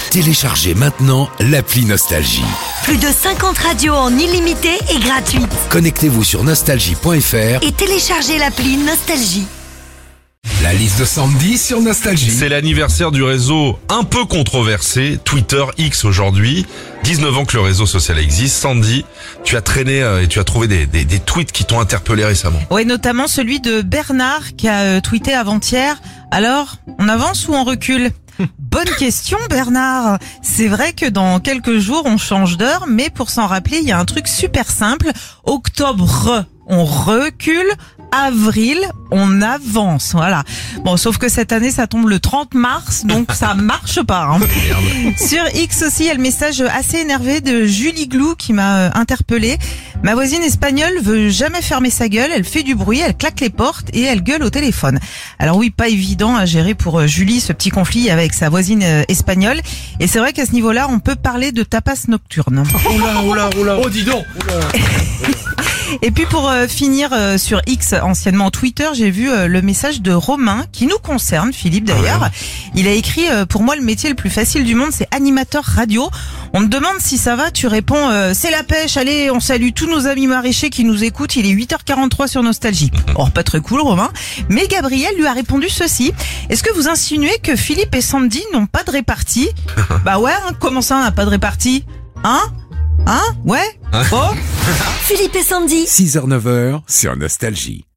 Téléchargez maintenant l'appli Nostalgie. Plus de 50 radios en illimité et gratuite. Connectez-vous sur nostalgie.fr Et téléchargez l'appli Nostalgie. La liste de Sandy sur Nostalgie. C'est l'anniversaire du réseau un peu controversé, Twitter X aujourd'hui. 19 ans que le réseau social existe. Sandy, tu as traîné et tu as trouvé des tweets qui t'ont interpellé récemment. Ouais, notamment celui de Bernard qui a tweeté avant-hier. Alors, on avance ou on recule ? Bonne question Bernard. C'est vrai que dans quelques jours on change d'heure, mais pour s'en rappeler, il y a un truc super simple. Octobre, on recule. Avril, on avance, voilà. Bon, sauf que cette année, ça tombe le 30 mars, donc ça marche pas. Hein. Sur X aussi, il y a le message assez énervé de Julie Glou qui m'a interpellée. Ma voisine espagnole veut jamais fermer sa gueule, elle fait du bruit, elle claque les portes et elle gueule au téléphone. Alors oui, pas évident à gérer pour Julie ce petit conflit avec sa voisine espagnole. Et c'est vrai qu'à ce niveau-là, on peut parler de tapas nocturne. Oula. Oh, dis donc. Et puis pour finir sur X, anciennement Twitter, j'ai vu le message de Romain qui nous concerne, Philippe d'ailleurs. Il a écrit pour moi le métier le plus facile du monde, c'est animateur radio. On me demande si ça va, tu réponds c'est la pêche, allez, on salue tous nos amis maraîchers qui nous écoutent, il est 8h43 sur Nostalgie. Or pas très cool Romain, mais Gabriel lui a répondu ceci. Est-ce que vous insinuez que Philippe et Sandy n'ont pas de répartie? Bah ouais, hein, comment ça on n'a pas de répartie? Hein? Ouais? Bon. Philippe et Sandy. 6h-9h sur Nostalgie.